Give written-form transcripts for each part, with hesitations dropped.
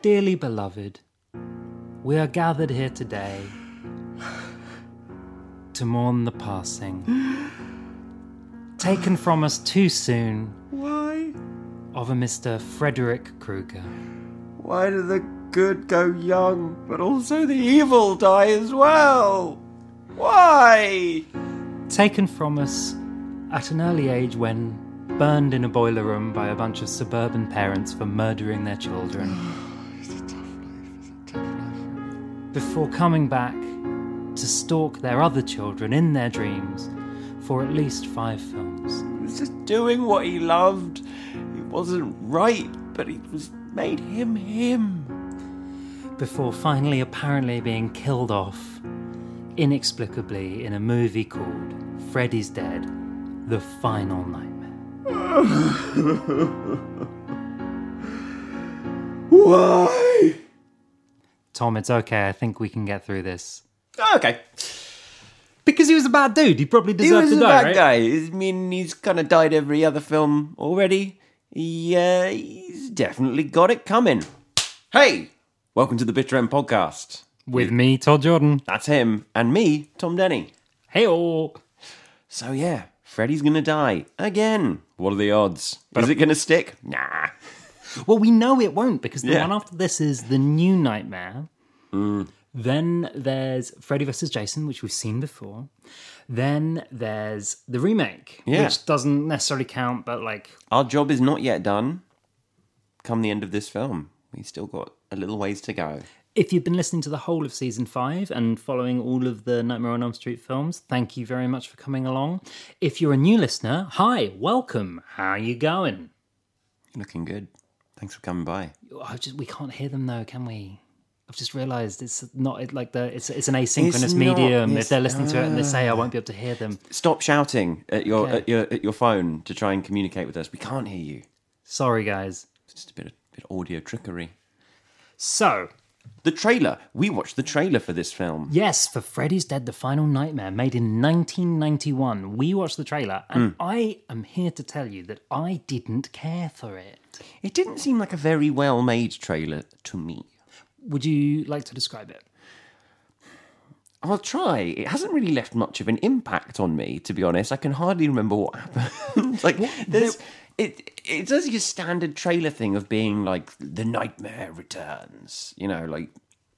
Dearly beloved, we are gathered here today to mourn the passing, taken from us too soon, Why? of a Mr. Frederick Krueger. Why do the good go young, but also the evil die as well? Why? Taken from us at an early age when burned in a boiler room by a bunch of suburban parents for murdering their children. It's a tough life. Before coming back to stalk their other children in their dreams for at least 5 films. He was just doing what he loved. It wasn't right, but it was made him him. Before finally apparently being killed off inexplicably in a movie called Freddy's Dead, The Final Nightmare. Why? Tom, it's okay. I think we can get through this. Okay. Because he was a bad dude. He probably He deserved was to a die, bad right? guy. I mean, he's kind of died every other film already. He's definitely got it coming. Hey, welcome to the Bitter End Podcast. With me, Todd Jordan. That's him. And me, Tom Denny. Hey-oh. So yeah, Freddy's gonna die. Again. What are the odds? Is it gonna stick? Nah. Well, we know it won't, because the Yeah. one after this is The New Nightmare. Then there's Freddy vs. Jason, which we've seen before. Then there's the remake, Yeah. which doesn't necessarily count, but like... Our job is not yet done. Come the end of this film, we've still got a little ways to go. If you've been listening to the whole of Season 5 and following all of the Nightmare on Elm Street films, thank you very much for coming along. If you're a new listener, hi, welcome. How you going? Looking good. Thanks for coming by. We can't hear them though, can we? I've just realised it's not like it's an asynchronous It's not, medium. it's- If they're listening to it and they say I won't be able to hear them, Stop shouting at your Okay. at your phone to try and communicate with us. We can't hear you. sorry guys. It's just a bit of audio trickery. So The trailer. We watched the trailer for this film. yes, for Freddy's Dead: The Final Nightmare, made in 1991, we watched the trailer, and I am here to tell you that I didn't care for it. It didn't seem like a very well-made trailer to me. Would you like to describe it? I'll try. It hasn't really left much of an impact on me, to be honest. I can hardly remember what happened. Like, it does your standard trailer thing of being like, the nightmare returns, you know, like,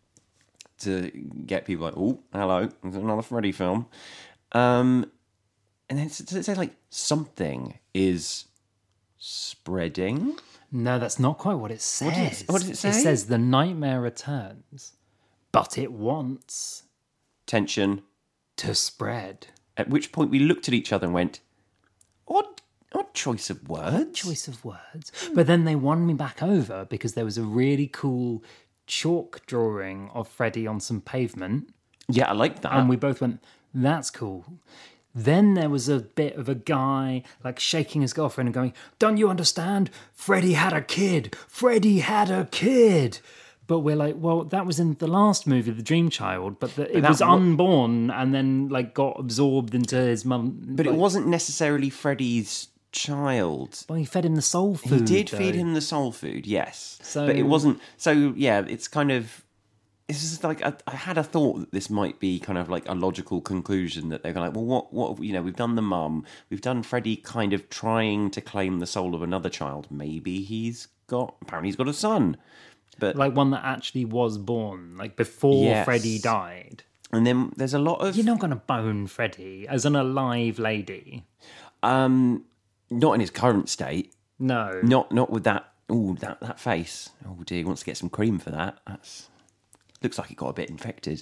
to get people like, oh, hello, there's another Freddy film. And then it says, like, something is spreading. No, that's not quite what it says. What does it say? It says the nightmare returns, but it wants Tension. to spread. At which point we looked at each other and went, odd choice of words. Choice of words. But then they won me back over because there was a really cool chalk drawing of Freddy on some pavement. Yeah, I like that. And we both went, that's cool. Then there was a bit of a guy like shaking his girlfriend and going, don't you understand? Freddy had a kid. Freddy had a kid. But we're like, well, that was in the last movie, The Dream Child, but it was unborn and then like got absorbed into his mum. But it wasn't necessarily Freddy's child. Well, he fed him the soul food. He did though. feed him the soul food, yes. So- But it wasn't... So, yeah, it's kind of... It's just like, I had a thought that this might be kind of like a logical conclusion, that they're like, well, what you know, we've done the mum, we've done Freddy kind of trying to claim the soul of another child. Maybe apparently he's got a son. But Like one that actually was born, like before Yes. Freddy died. And then there's a lot of... You're not going to bone Freddy as an alive lady. Not in his current state. No. Not with that... Ooh, that face. Oh, dear, he wants to get some cream for that. Looks like it got a bit infected.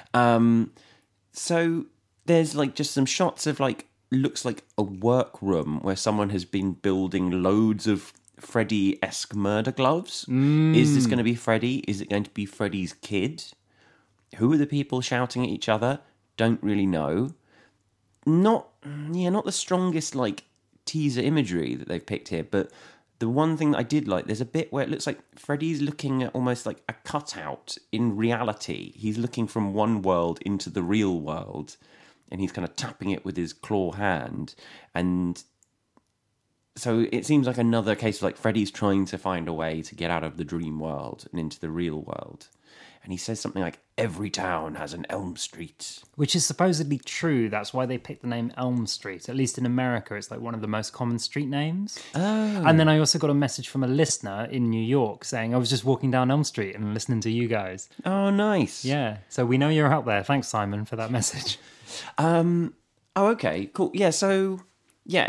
So there's like just some shots of like, looks like a workroom where someone has been building loads of Freddy-esque murder gloves. Is this going to be Freddy? Is it going to be Freddy's kid? Who are the people shouting at each other? Don't really know. Not the strongest like teaser imagery that they've picked here, but the one thing that I did like, there's a bit where it looks like Freddy's looking at almost like a cutout in reality. He's looking from one world into the real world, and he's kind of tapping it with his claw hand. And So it seems like another case of like Freddy's trying to find a way to get out of the dream world and into the real world. And he says something like, every town has an Elm Street. Which is supposedly true. That's why they picked the name Elm Street. At least in America, it's like one of the most common street names. Oh. And then I also got a message from a listener in New York saying, I was just walking down Elm Street and listening to you guys. Oh, nice. Yeah, so we know you're out there. Thanks, Simon, for that message. Oh, okay, cool. Yeah, so, yeah,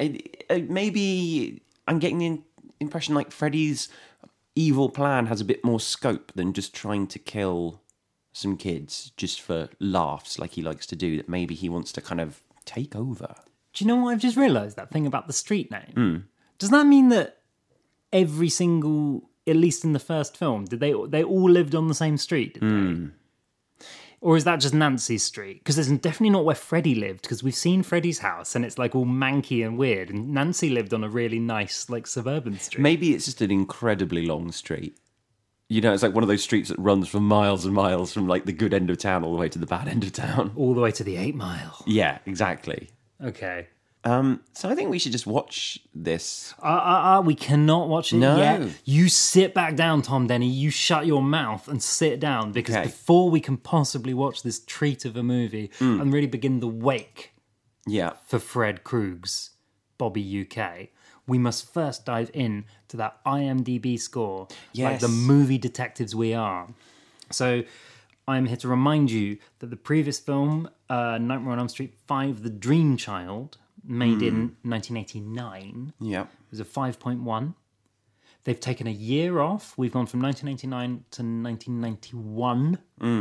maybe I'm getting the impression like Freddy's evil plan has a bit more scope than just trying to kill some kids just for laughs like he likes to do, that maybe he wants to kind of take over. Do you know what I've just realised? That thing about the street name. Does that mean that every single, at least in the first film, did they all lived on the same street? Did they? Or is that just Nancy's street? Because there's definitely not where Freddy lived, because we've seen Freddy's house and it's like all manky and weird, and Nancy lived on a really nice like suburban street. Maybe it's just an incredibly long street. You know, it's like one of those streets that runs for miles and miles from like the good end of town all the way to the bad end of town. All the way to the 8 Mile. Yeah, exactly. Okay. So I think we should just watch this. We cannot watch it No. yet. You sit back down, Tom Denny. You shut your mouth and sit down, because Okay. before we can possibly watch this treat of a movie and really begin the wake Yeah. for Fred Krug's Bobby UK, we must first dive in to that IMDb score, like Yes. the movie detectives we are. So I'm here to remind you that the previous film, Nightmare on Elm Street 5, The Dream Child, made in 1989, Yeah. was a 5.1. They've taken a year off. We've gone from 1989 to 1991.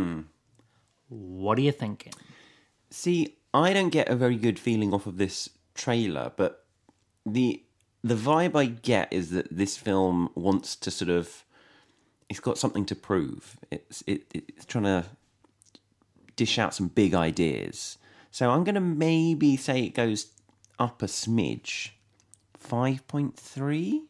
What are you thinking? See, I don't get a very good feeling off of this trailer, but the vibe I get is that this film wants to sort of, it's got something to prove. It's trying to dish out some big ideas. So I'm going to maybe say it goes up a smidge. 5.3?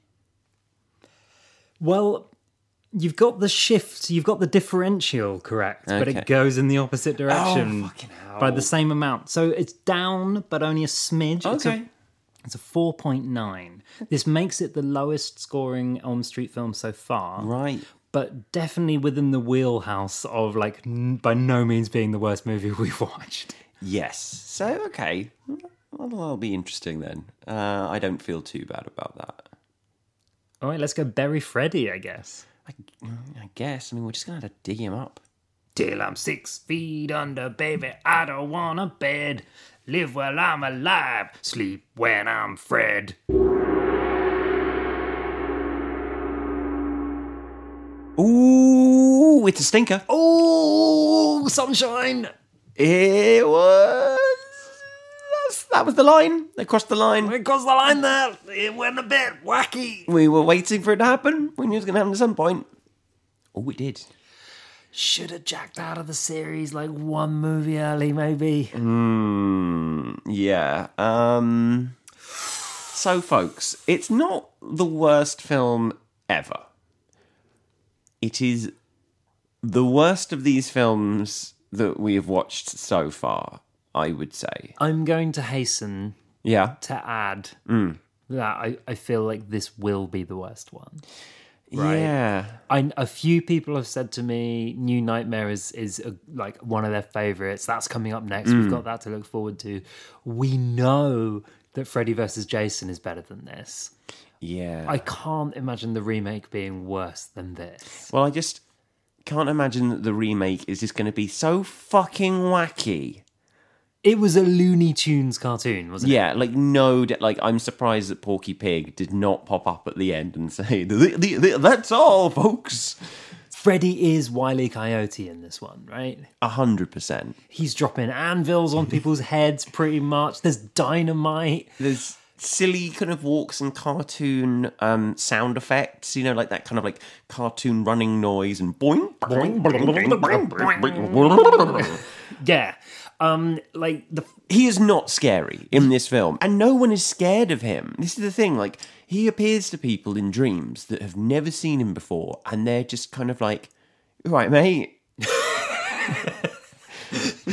Well, you've got the shift, you've got the differential correct, but Okay. it goes in the opposite direction fucking hell. by the same amount. So it's down, but only a smidge. Okay. It's a 4.9. This makes it the lowest scoring Elm Street film so far. Right. But definitely within the wheelhouse of, like, by no means being the worst movie we've watched. Yes. So, okay. Well, that'll be interesting then. I don't feel too bad about that. All right, let's go bury Freddy, I guess. I guess. I mean, we're just going to have to dig him up. Till I'm 6 feet under, baby, I don't want a bed. Live while I'm alive, sleep when I'm Fred. Ooh, it's a stinker. Oh, sunshine! It was. That was the line. They crossed the line. It crossed the line there. It went a bit wacky. We were waiting for it to happen. We knew it was going to happen at some point. Oh, it did. Should have jacked out of the series like one movie early, maybe. Yeah. So, folks, it's not the worst film ever. It is the worst of these films that we have watched so far, I would say. I'm going to hasten Yeah. to add that I feel like this will be the worst one. Right. Yeah. A few people have said to me, New Nightmare is like one of their favourites. That's coming up next. We've got that to look forward to. We know that Freddy vs. Jason is better than this. Yeah. I can't imagine the remake being worse than this. Well, I just can't imagine that the remake is just going to be so fucking wacky. It was a Looney Tunes cartoon, wasn't it? Yeah, like like I'm surprised that Porky Pig did not pop up at the end and say, "That's all, folks." Freddy is Wile E. Coyote in this one, right? 100%. He's dropping anvils on people's heads pretty much. There's dynamite. There's silly kind of walks and cartoon sound effects, you know, like that kind of like cartoon running noise and boing, boing, boing, boing, boing. Yeah. Like He is not scary in this film, and no one is scared of him. This is the thing, like, he appears to people in dreams that have never seen him before, and they're just kind of like, right, mate.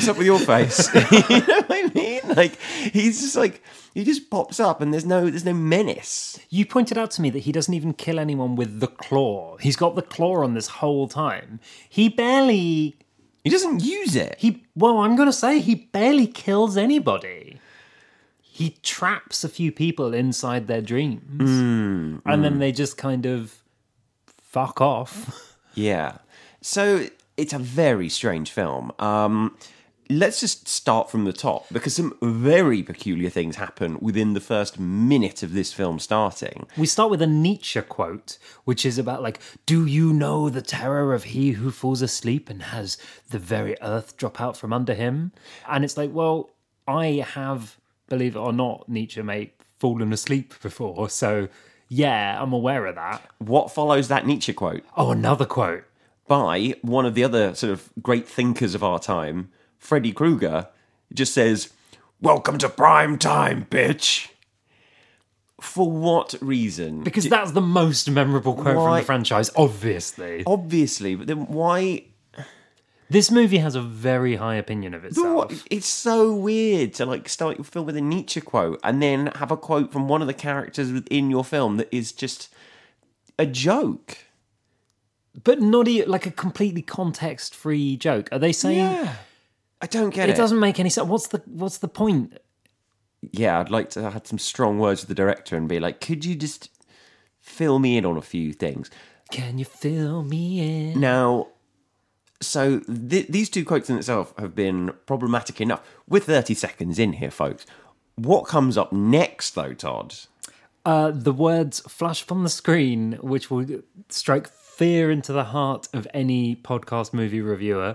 What's up with your face? You know what I mean? Like, he's just like, he just pops up and there's no menace. You pointed out to me that he doesn't even kill anyone with the claw. He's got the claw on this whole time. He doesn't use it. I'm going to say he barely kills anybody. He traps a few people inside their dreams. And then they just kind of fuck off. Yeah. So it's a very strange film. Let's just start from the top, because some very peculiar things happen within the first minute of this film starting. We start with a Nietzsche quote, which is about like, do you know the terror of he who falls asleep and has the very earth drop out from under him? And it's like, well, I have, believe it or not, Nietzsche, mate, fallen asleep before. So yeah, I'm aware of that. What follows that Nietzsche quote? Oh, another quote. By one of the other sort of great thinkers of our time, Freddy Krueger. Just says, "Welcome to prime time, bitch." For what reason? Because that's the most memorable quote from the franchise, obviously. Obviously, but then why? This movie has a very high opinion of itself. It's so weird to like start your film with a Nietzsche quote and then have a quote from one of the characters within your film that is just a joke. But not like a completely context-free joke. Are they saying... Yeah. I don't get it. It doesn't make any sense. What's the point? Yeah, I'd like to have some strong words with the director and be like, could you just fill me in on a few things? Can you fill me in? Now, so these two quotes in itself have been problematic enough. We're 30 seconds in here, folks. What comes up next, though, Todd? The words flash from the screen, which will strike fear into the heart of any podcast movie reviewer.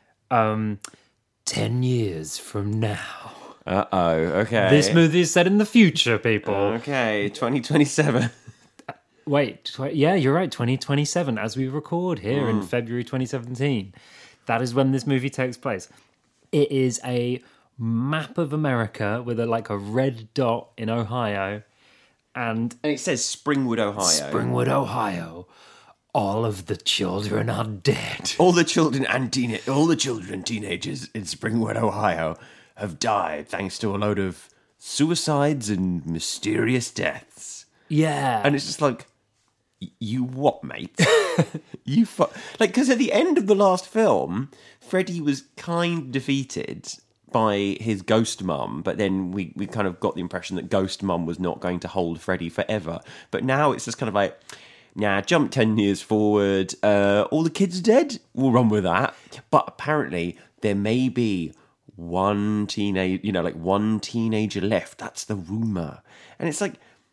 10 years from now. Uh-oh, okay. This movie is set in the future, people. Okay, 2027. Wait, yeah, you're right, 2027, as we record here in February 2017. That is when this movie takes place. It is a map of America with a red dot in Ohio. And it says Springwood, Ohio. Springwood, Ohio. All of the children are dead. All the children and teenagers in Springwood, Ohio have died thanks to a load of suicides and mysterious deaths. Yeah. And it's just like, you what, mate? Because at the end of the last film, Freddy was kind of defeated by his ghost mum, but then we kind of got the impression that ghost mum was not going to hold Freddy forever. But now it's just kind of like, nah, jump 10 years forward, all the kids are dead, we'll run with that. But apparently there may be one teenager left. That's the rumour. And it's like,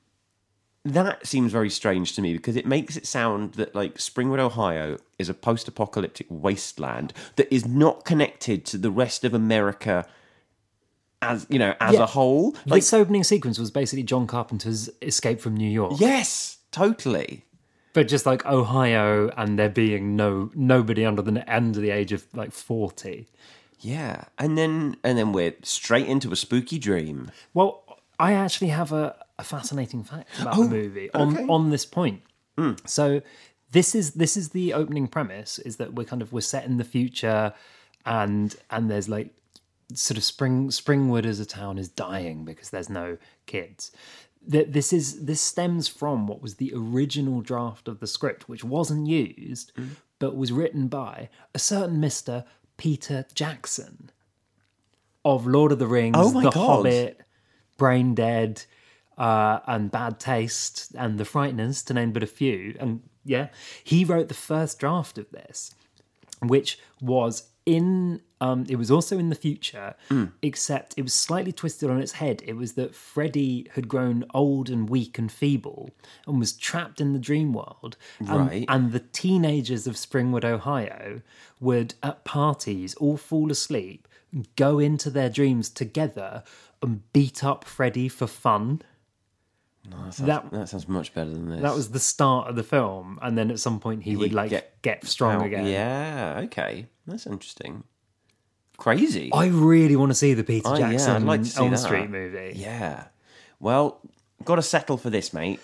that seems very strange to me because it makes it sound that like Springwood, Ohio is a post-apocalyptic wasteland that is not connected to the rest of America as a whole. Like, this opening sequence was basically John Carpenter's Escape from New York. Yes, totally. But just like Ohio and there being nobody under the age of like 40. Yeah. And then we're straight into a spooky dream. Well, I actually have a fascinating fact about the movie on this point. So this is the opening premise, is that we're set in the future and there's like sort of Springwood as a town is dying because there's no kids. This stems from what was the original draft of the script, which wasn't used, but was written by a certain Mr. Peter Jackson of Lord of the Rings, The Hobbit, Brain Dead, and Bad Taste, and The Frighteners, to name but a few. And yeah, he wrote the first draft of this, which was it was also in the future, except it was slightly twisted on its head. It was that Freddy had grown old and weak and feeble and was trapped in the dream world. Right. And the teenagers of Springwood, Ohio would, at parties, all fall asleep, go into their dreams together and beat up Freddy for fun. No, that sounds much better than this. That was the start of the film, and then at some point he would get strong again. Yeah, okay. That's interesting. Crazy. I really want to see the Peter Jackson I'd like to see Elm that. Street movie. Yeah. Well, got to settle for this, mate.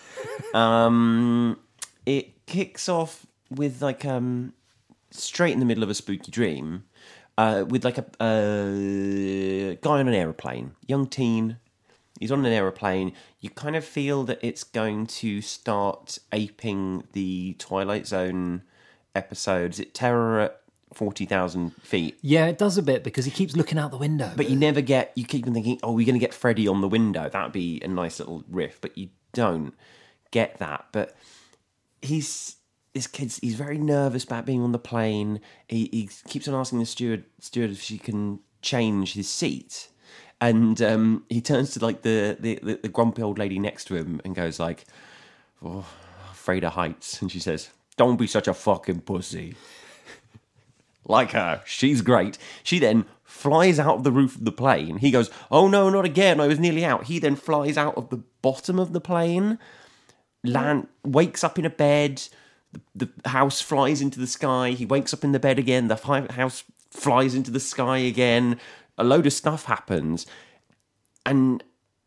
It kicks off with straight in the middle of a spooky dream. with like a guy on an aeroplane, young teen. He's on an aeroplane. You kind of feel that it's going to start aping the Twilight Zone episodes. It Terror at 40,000 feet. Yeah, it does a bit because he keeps looking out the window. But you keep on thinking, oh, we're going to get Freddy on the window. That would be a nice little riff. But you don't get that. But he's very nervous about being on the plane. He keeps on asking the steward if she can change his seat. And he turns to like the grumpy old lady next to him and goes like, oh, afraid of heights. And she says, don't be such a fucking pussy. Like her. She's great. She then flies out of the roof of the plane. He goes, oh no, not again. I was nearly out. He then flies out of the bottom of the plane, wakes up in a bed. The house flies into the sky. He wakes up in the bed again. The house flies into the sky again. A load of stuff happens. And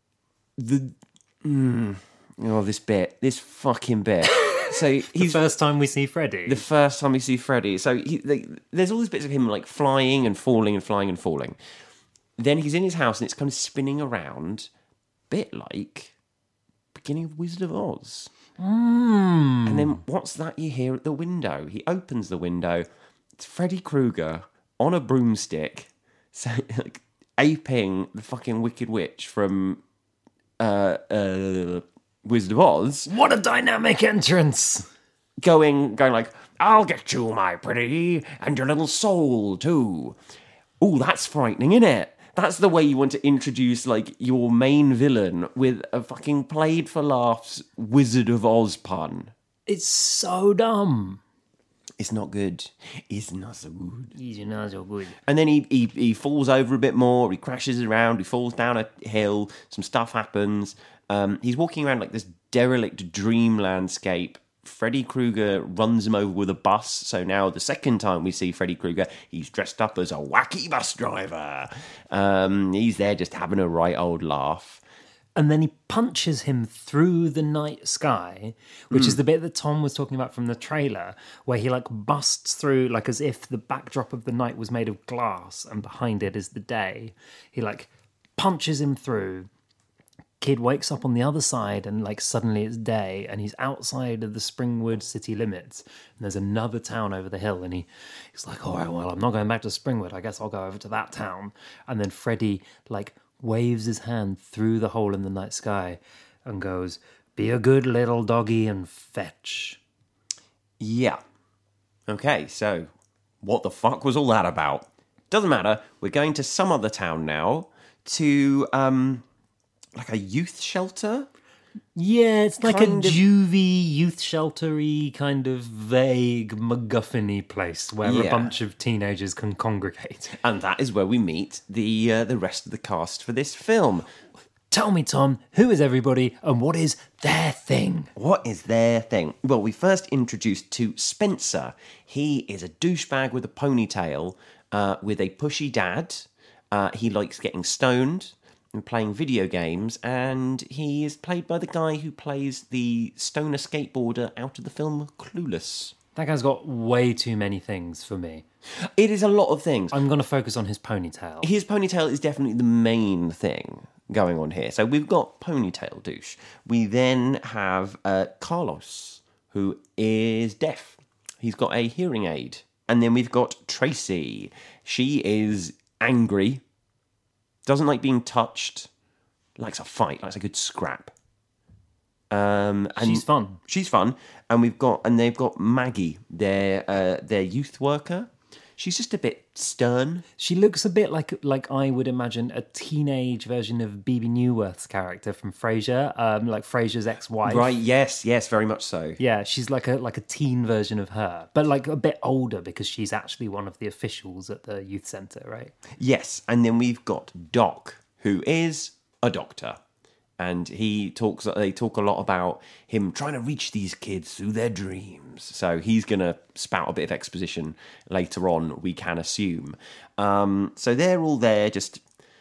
this fucking bit. So he's the first time we see Freddy. The first time we see Freddy. So there's all these bits of him like flying and falling and flying and falling. Then he's in his house and it's kind of spinning around, bit like beginning of Wizard of Oz. And then what's that you hear at the window? He opens the window. It's Freddy Krueger on a broomstick, so like, aping the fucking Wicked Witch from Wizard of Oz. What a dynamic entrance! Going like, I'll get you, my pretty, and your little soul too. Ooh, that's frightening, isn't it? That's the way you want to introduce, like, your main villain with a fucking played for laughs Wizard of Oz pun. It's so dumb. It's not good. It's not so good. It's not so good. And then he falls over a bit more. He crashes around. He falls down a hill. Some stuff happens. He's walking around like this derelict dream landscape. Freddy Krueger runs him over with a bus. So now the second time we see Freddy Krueger, he's dressed up as a wacky bus driver. He's there just having a right old laugh. And then he punches him through the night sky, which is the bit that Tom was talking about from the trailer, where he like busts through, like as if the backdrop of the night was made of glass and behind it is the day. He like punches him through. Kid wakes up on the other side and like suddenly it's day and he's outside of the Springwood city limits and there's another town over the hill and he's like, all right, well, I'm not going back to Springwood. I guess I'll go over to that town. And then Freddy like waves his hand through the hole in the night sky and goes, be a good little doggy and fetch. Yeah. Okay, so what the fuck was all that about? Doesn't matter. We're going to some other town now to like a youth shelter? Yeah, it's like Kind a of- juvie, youth sheltery, kind of vague, MacGuffin-y place where a Yeah. bunch of teenagers can congregate. And that is where we meet the rest of the cast for this film. Tell me, Tom, who is everybody and what is their thing? What is their thing? Well, we first introduced to Spencer. He is a douchebag with a ponytail, with a pushy dad. He likes getting stoned and playing video games, and he is played by the guy who plays the stoner skateboarder out of the film Clueless. That guy's got way too many things for me. It is a lot of things. I'm going to focus on his ponytail. His ponytail is definitely the main thing going on here. So we've got ponytail douche. We then have Carlos, who is deaf. He's got a hearing aid. And then we've got Tracy. She is angry, doesn't like being touched, likes a fight, likes a good scrap. And She's fun. She's fun. And they've got Maggie, their youth worker. She's just a bit stern. She looks a bit like I would imagine a teenage version of Bebe Newworth's character from Frasier, like Frasier's ex-wife. Right, yes, very much so. Yeah, she's like a teen version of her, but like a bit older because she's actually one of the officials at the youth centre, right? Yes, and then we've got Doc, who is a doctor. And they talk a lot about him trying to reach these kids through their dreams. So he's going to spout a bit of exposition later on, we can assume. So they're all there just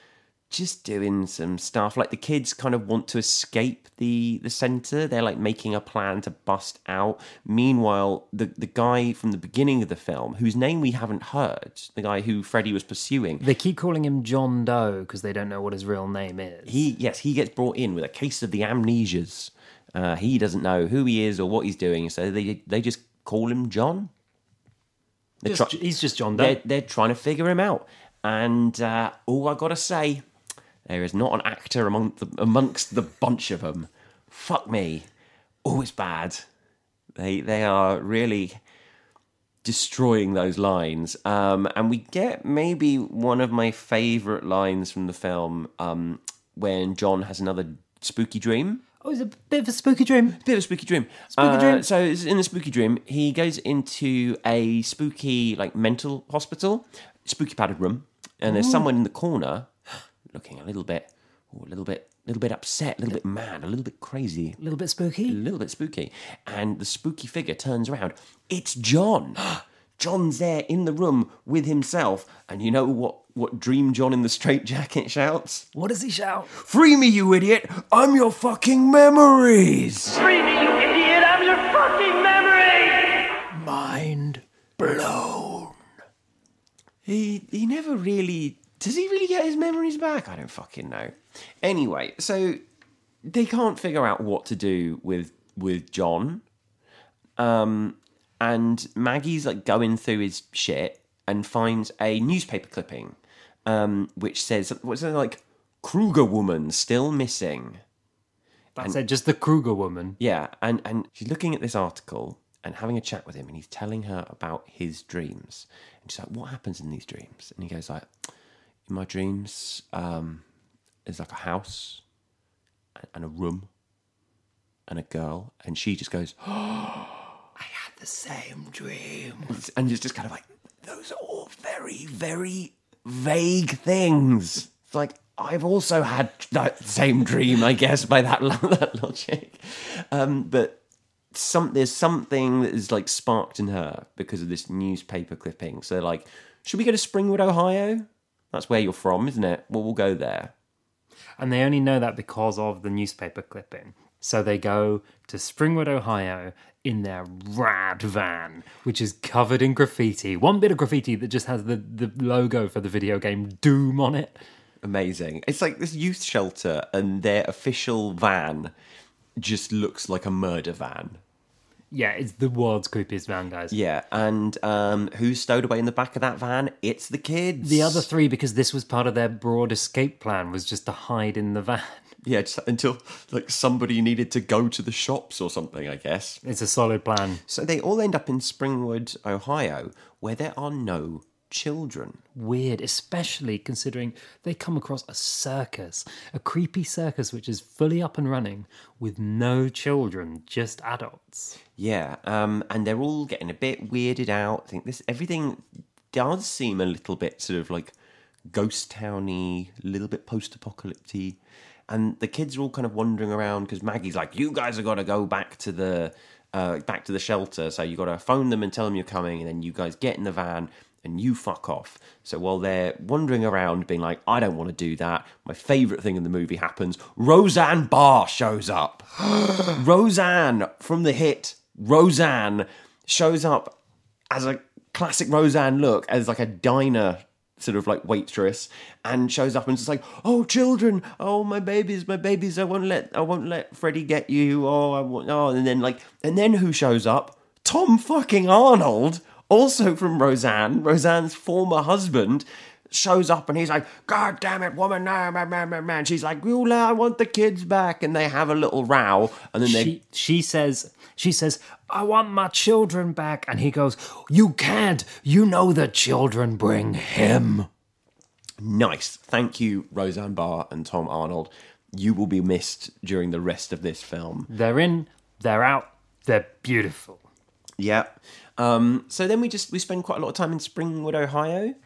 just doing some stuff. Like the kids kind of want to escape the center. They're like making a plan to bust out. Meanwhile, the guy from the beginning of the film, whose name we haven't heard, the guy who Freddy was pursuing. They keep calling him John Doe because they don't know what his real name is. He gets brought in with a case of the amnesias. He doesn't know who he is or what he's doing, so they just call him John. He's just John Doe. They're trying to figure him out. And all I gotta say, there is not an actor amongst the bunch of them. Fuck me. Oh, it's bad. They are really destroying those lines. And we get maybe one of my favourite lines from the film when John has another spooky dream. Oh, it's a bit of a spooky dream. Bit of a spooky dream. Spooky dream. So in the spooky dream, he goes into a spooky mental hospital, spooky padded room, and there's someone in the corner looking a little bit upset, a little bit mad, a little bit crazy. A little bit spooky. A little bit spooky. And the spooky figure turns around. It's John. John's there in the room with himself. And you know what Dream John in the straitjacket shouts? What does he shout? Free me, you idiot! I'm your fucking memories! Free me, you idiot! I'm your fucking memory! Mind blown. He never really... Does he really get his memories back? I don't fucking know. Anyway, so they can't figure out what to do with John. And Maggie's going through his shit and finds a newspaper clipping which says, what's it like, Kruger woman still missing. That's it, just the Kruger woman. Yeah, and she's looking at this article and having a chat with him, and he's telling her about his dreams. And she's like, what happens in these dreams? And he goes like, in my dreams, there's like a house and a room and a girl. And she just goes, oh, I had the same dream. And it's just kind of like, those are all very, very vague things. It's like, I've also had that same dream, I guess, by that logic. But there's something that is sparked in her because of this newspaper clipping. So should we go to Springwood, Ohio? That's where you're from, isn't it? Well, we'll go there. And they only know that because of the newspaper clipping. So they go to Springwood, Ohio in their rad van, which is covered in graffiti. One bit of graffiti that just has the logo for the video game Doom on it. Amazing. It's like this youth shelter, and their official van just looks like a murder van. Yeah, it's the world's creepiest van, guys. Yeah, and who's stowed away in the back of that van? It's the kids. The other three, because this was part of their broad escape plan, was just to hide in the van. Yeah, just until somebody needed to go to the shops or something, I guess. It's a solid plan. So they all end up in Springwood, Ohio, where there are no children. Weird, especially considering they come across a circus, a creepy circus which is fully up and running with no children, just adults. Yeah, and they're all getting a bit weirded out. I think everything does seem a little bit sort of ghost towny, a little bit post-apocalyptic. And the kids are all kind of wandering around because Maggie's like, you guys have got to go back to the shelter. So you got to phone them and tell them you're coming. And then you guys get in the van and you fuck off. So while they're wandering around being like, I don't want to do that, my favourite thing in the movie happens. Roseanne Barr shows up. Roseanne from the hit Roseanne shows up as a classic Roseanne look, as a diner sort of waitress, and shows up and just oh, children, oh, my babies, I won't let Freddy get you, and then who shows up? Tom fucking Arnold, also from Roseanne's former husband, shows up, and he's like, God damn it, woman, no, man. She's like, I want the kids back, and they have a little row, and then she says, I want my children back, and he goes, you can't, you know the children bring him. Nice. Thank you, Roseanne Barr and Tom Arnold. You will be missed during the rest of this film. They're in, they're out, they're beautiful. Yeah. So then we spend quite a lot of time in Springwood, Ohio.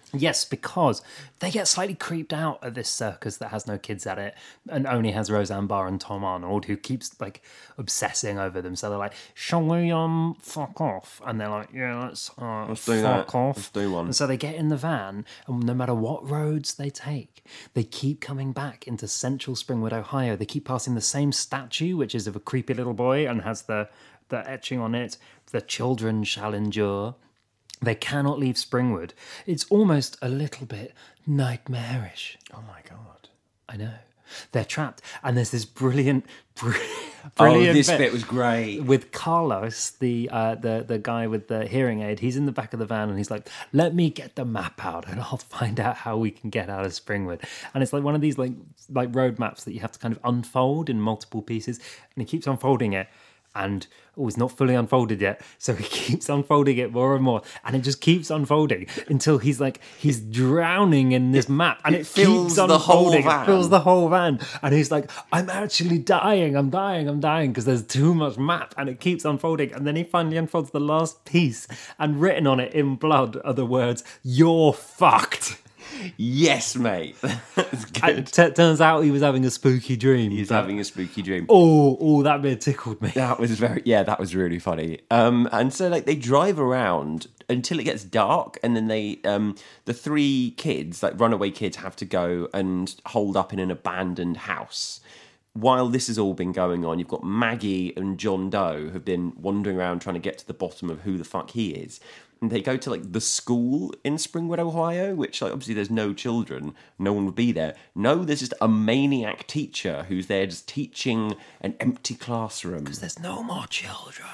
Yes, because they get slightly creeped out at this circus that has no kids at it and only has Roseanne Barr and Tom Arnold, who keeps like obsessing over them. So they're like, "Shall we fuck off?" And they're like, "Yeah, let's do fuck that. off." Let's do one. And so they get in the van, and no matter what roads they take, they keep coming back into central Springwood, Ohio. They keep passing the same statue, which is of a creepy little boy and has the etching on it, "The children shall endure." They cannot leave Springwood. It's almost a little bit nightmarish. Oh my God. I know. They're trapped. And there's this brilliant This bit was great. with Carlos, the guy with the hearing aid. He's in the back of the van and he's like, "Let me get the map out and I'll find out how we can get out of Springwood." And it's like one of these like road maps that you have to kind of unfold in multiple pieces. And he keeps unfolding it. And it's not fully unfolded yet, so he keeps unfolding it more and more, and it just keeps unfolding until he's drowning in this map, and it fills keeps the whole unfolding. van. It fills the whole van, and he's like, "I'm actually dying, I'm dying," because there's too much map, and it keeps unfolding, and then he finally unfolds the last piece, and written on it in blood are the words, "You're fucked." Yes, mate. That's good. Turns out he was having a spooky dream. He's having a spooky dream. Oh, that bit tickled me. That was that was really funny. And so like they drive around until it gets dark, and then they the three kids, like runaway kids, have to go and hold up in an abandoned house. While this has all been going on, you've got Maggie and John Doe have been wandering around trying to get to the bottom of who the fuck he is. And they go to like the school in Springwood, Ohio, which like obviously there's no children, no one would be there. No, there's just a maniac teacher who's there just teaching an empty classroom. Because there's no more children.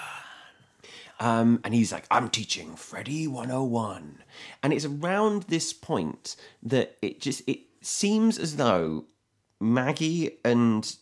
And he's like, "I'm teaching Freddy 101. And it's around this point that it seems as though Maggie and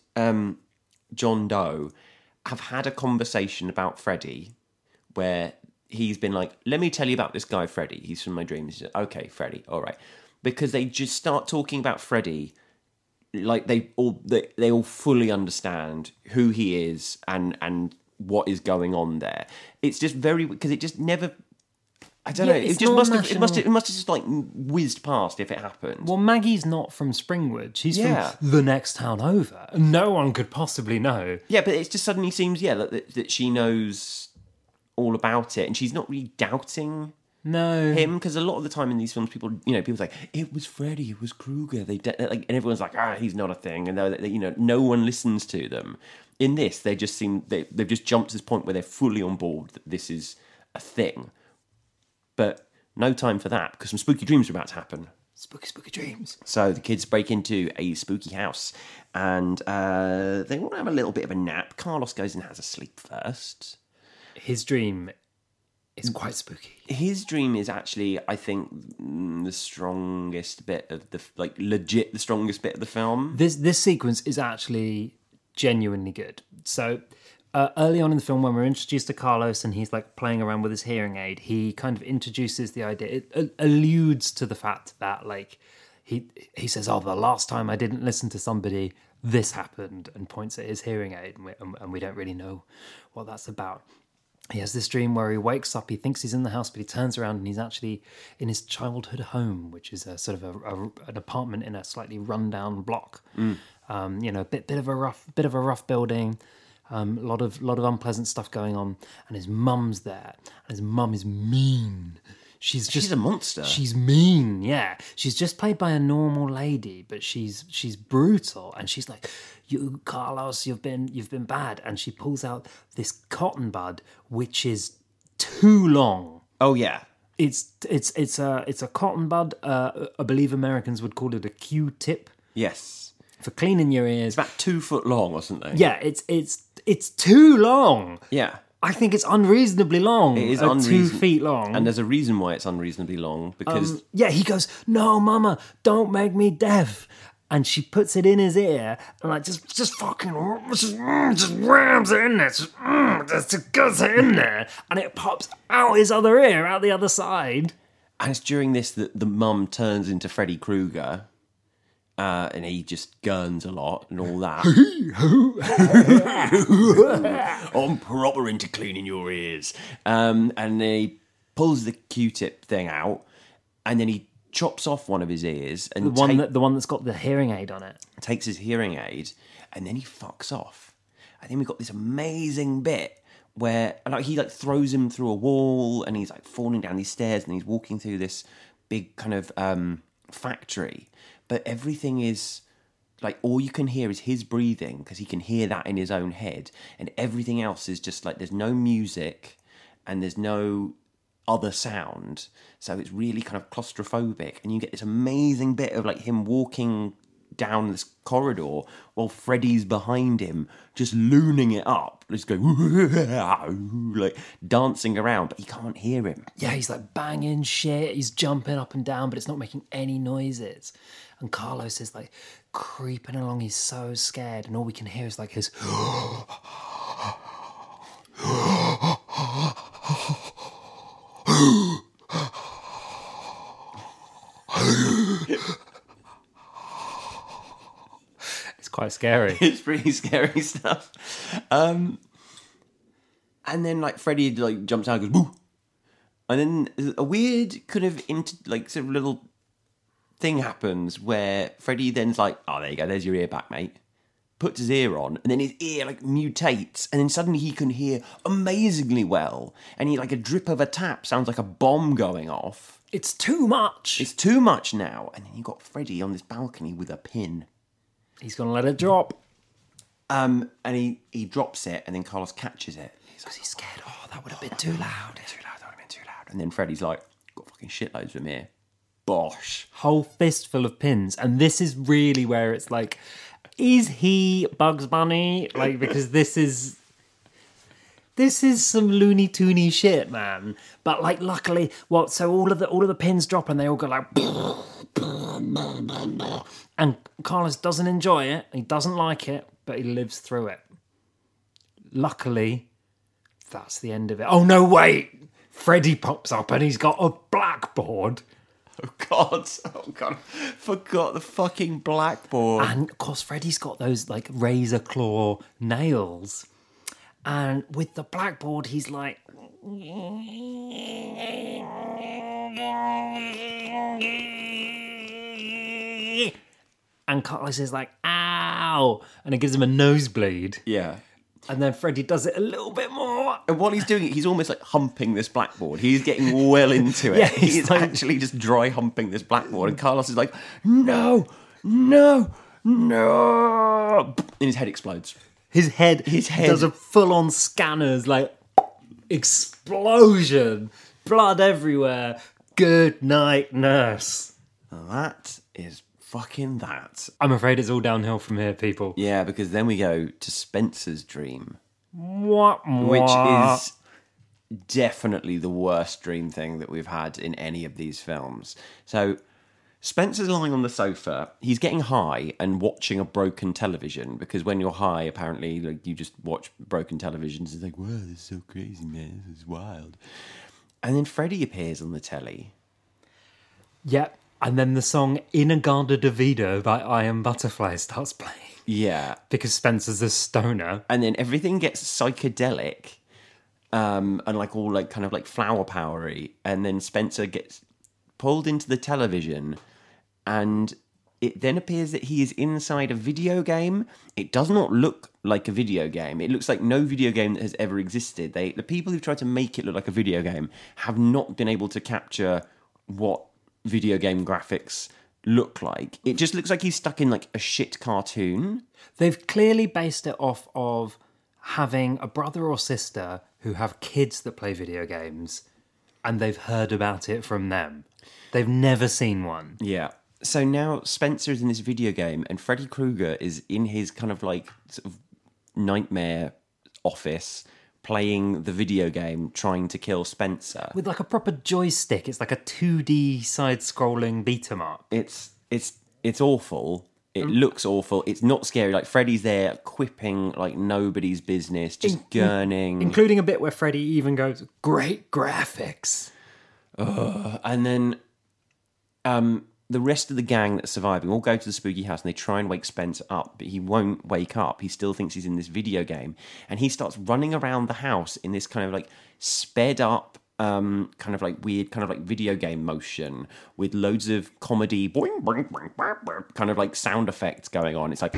John Doe have had a conversation about Freddy where he's been like, "Let me tell you about this guy, Freddy. He's from my dreams." He's like, "Okay, Freddy, all right." Because they just start talking about Freddy like they all fully understand who he is and what is going on there. It's just very, because it just never, I don't know. It just must have just like whizzed past if it happened. Well, Maggie's not from Springwood. She's Yeah. from the next town over. No one could possibly know. Yeah, but it just suddenly seems that she knows all about it, and she's not really doubting No. him, because a lot of the time in these films, people say it was Freddy, it was Krueger. And everyone's like, he's not a thing, and no one listens to them. In this, they just they've just jumped to this point where they're fully on board that this is a thing. But no time for that, because some spooky dreams are about to happen. Spooky dreams. So the kids break into a spooky house, and they want to have a little bit of a nap. Carlos goes and has a sleep first. His dream is quite spooky. His dream is actually, I think, the strongest bit of the legit the strongest bit of the film. This sequence is actually genuinely good. So early on in the film, when we're introduced to Carlos and he's like playing around with his hearing aid, he kind of introduces the idea. It alludes to the fact that like he says, "Oh, the last time I didn't listen to somebody, this happened," and points at his hearing aid, and we don't really know what that's about. He has this dream where he wakes up, he thinks he's in the house, but he turns around and he's actually in his childhood home, which is a sort of an apartment in a slightly rundown block. Bit of a rough building, a lot of unpleasant stuff going on, and his mum's there, and his mum is mean. She's a monster. She's mean, yeah. She's just played by a normal lady, but she's brutal, and she's like, "You, Carlos, you've been bad." And she pulls out this cotton bud, which is too long. Oh yeah, It's a cotton bud. I believe Americans would call it a Q-tip yes. for cleaning your ears. It's about 2 foot long, wasn't it? Yeah, it's too long. Yeah. I think it's unreasonably long. It is 2 feet long. And there's a reason why it's unreasonably long, because he goes, "No, Mama, don't make me deaf." And she puts it in his ear and like just rams it in there, just gets it in there, and it pops out his other ear, out the other side. and it's during this that the mum turns into Freddy Krueger. And he just guns a lot and all that. I'm proper into cleaning your ears. And then he pulls the Q-tip thing out, and then he chops off one of his ears and The one that's got the hearing aid on it. takes his hearing aid, and then he fucks off. And then we've got this amazing bit where like he like throws him through a wall, and he's like falling down these stairs, and he's walking through this big kind of factory. But everything is like, all you can hear is his breathing, because he can hear that in his own head, and everything else is just like, there's no music and there's no other sound, so it's really kind of claustrophobic, and you get this amazing bit of like him walking down this corridor while Freddy's behind him just looning it up, just going like dancing around, but you can't hear him. Yeah, he's like banging shit, he's jumping up and down, but it's not making any noises. And Carlos is like creeping along, he's so scared, and all we can hear is like his it's quite scary. It's pretty scary stuff. And then like Freddy like jumps out and goes, woo! And then a weird kind of sort of little thing happens where Freddy then's like, oh, there you go, there's your ear back, mate. Puts his ear on, and then his ear like mutates, and then suddenly he can hear amazingly well, and he like a drip of a tap sounds like a bomb going off. It's too much. It's too much now. And then you got Freddy on this balcony with a pin. He's gonna let it drop. And he drops it, and then Carlos catches it. Because he's scared. Oh, that would have been too loud. That would have been too loud. And then Freddy's like, got fucking shitloads of them here. Bosh. Whole fistful of pins. And this is really where it's like, is he Bugs Bunny? Like, because this is some Looney Toony shit, man. But like, luckily, so all of the pins drop, and they all go like, and Carlos doesn't enjoy it. He doesn't like it, but he lives through it. Luckily, that's the end of it. Oh no, wait! Freddy pops up, and he's got a blackboard. Oh God! Forgot the fucking blackboard. And of course, Freddy's got those like razor claw nails. And with the blackboard, he's like, and Carlos is like, ow, and it gives him a nosebleed. Yeah. And then Freddy does it a little bit more. And while he's doing it, he's almost like humping this blackboard. He's getting well into it. Yeah, he's like, actually just dry humping this blackboard. And Carlos is like, no. And his head explodes. His head does a full-on scanners, like, explosion. Blood everywhere. Good night, nurse. That is fucking that. I'm afraid it's all downhill from here, people. Yeah, because then we go to Spencer's dream. What? Which is definitely the worst dream thing that we've had in any of these films. So Spencer's lying on the sofa. He's getting high and watching a broken television, because when you're high, apparently, like, you just watch broken televisions. It's like, wow, this is so crazy, man. This is wild. And then Freddy appears on the telly. Yep. And then the song Inagada Davido by I Am Butterfly starts playing. Yeah. Because Spencer's a stoner. And then everything gets psychedelic, and like all like kind of like flower powery. And then Spencer gets pulled into the television, and it then appears that he is inside a video game. It does not look like a video game. It looks like no video game that has ever existed. The people who've tried to make it look like a video game have not been able to capture what video game graphics look like. It just looks like he's stuck in like a shit cartoon. They've clearly based it off of having a brother or sister who have kids that play video games, and they've heard about it from them. They've never seen one. Yeah. So now Spencer is in this video game, and Freddy Krueger is in his kind of like sort of nightmare office playing the video game, trying to kill Spencer. With like a proper joystick. It's like a 2D side-scrolling beat-em-up. It's awful. It looks awful. It's not scary. Like, Freddy's there quipping like nobody's business, just gurning. Including a bit where Freddy even goes, great graphics. And then the rest of the gang that's surviving all go to the spooky house, and they try and wake Spencer up, but he won't wake up. He still thinks he's in this video game, and he starts running around the house in this kind of like sped up kind of like weird, kind of like video game motion with loads of comedy, boing, boing, boing, boing, boing, kind of like sound effects going on. It's like.